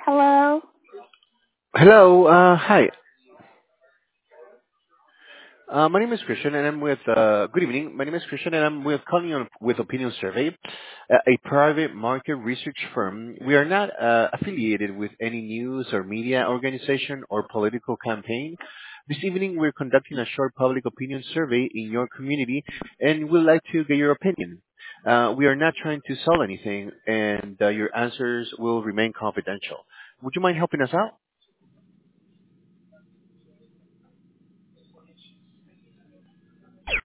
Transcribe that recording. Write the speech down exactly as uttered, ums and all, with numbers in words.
Hello. Hello. Uh, hi. Uh, my name is Christian, and I'm with. Uh, good evening. My name is Christian, and I'm with calling on with Opinion Survey, uh, a private market research firm. We are not uh, affiliated with any news or media organization or political campaign. This evening, we're conducting a short public opinion survey in your community, and we'd like to get your opinion. Uh, we are not trying to sell anything, and uh, your answers will remain confidential. Would you mind helping us out?